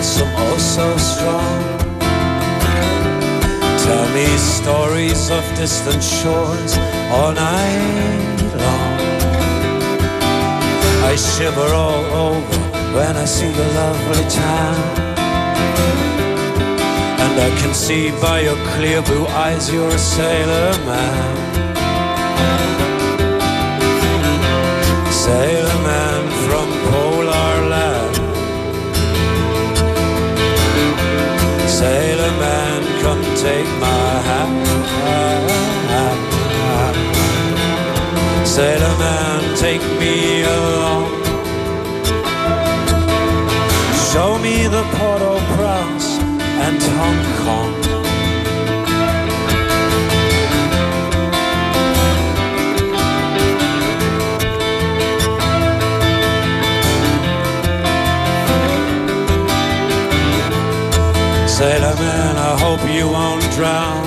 lonesome, oh so strong. Tell me stories of distant shores all night long. I shiver all over when I see your lovely town, and I can see by your clear blue eyes you're a sailor man. Sailor man from polar land. Sailor man, come take my hand. Sailor man, take me along. Show me the Port-au-Prince and Hong Kong. Sailor man, I hope you won't drown.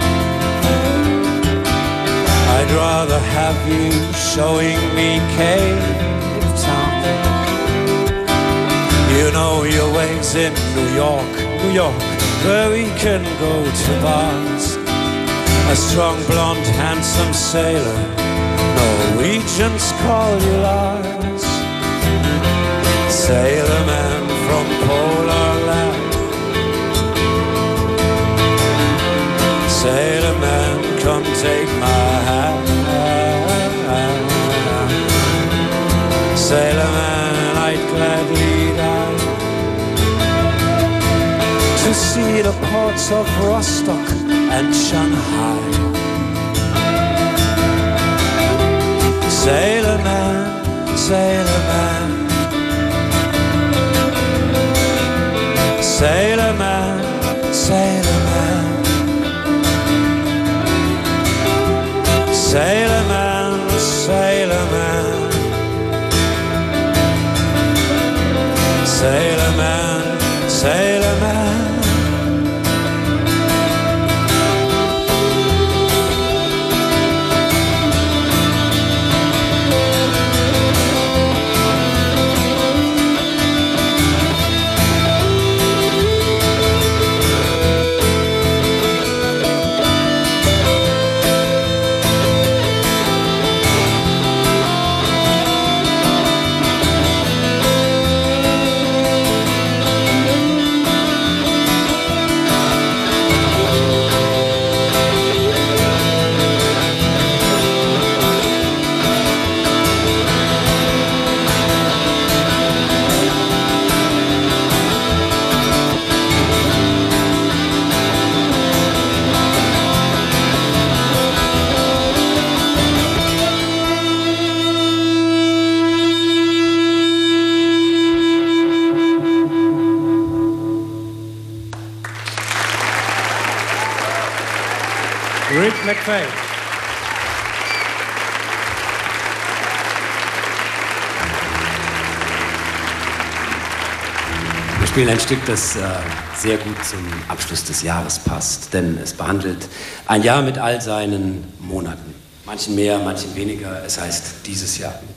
I'd rather have you showing me Cape Town. You know your ways in New York, New York, where we can go to bars. A strong, blonde, handsome sailor, Norwegians call you Lars. Sailor man from polar land. Sailor man, come take my hand. Sailor man, I'd gladly die to see the ports of Rostock and Shanghai. Sailor man, sailor man. Sailor man, sailor man. Sailor man, sailor man. Sailor man, sailor man. Rick McFay. Wir spielen ein Stück, das sehr gut zum Abschluss des Jahres passt, denn es behandelt ein Jahr mit all seinen Monaten. Manchen mehr, manchen weniger, es heißt dieses Jahr.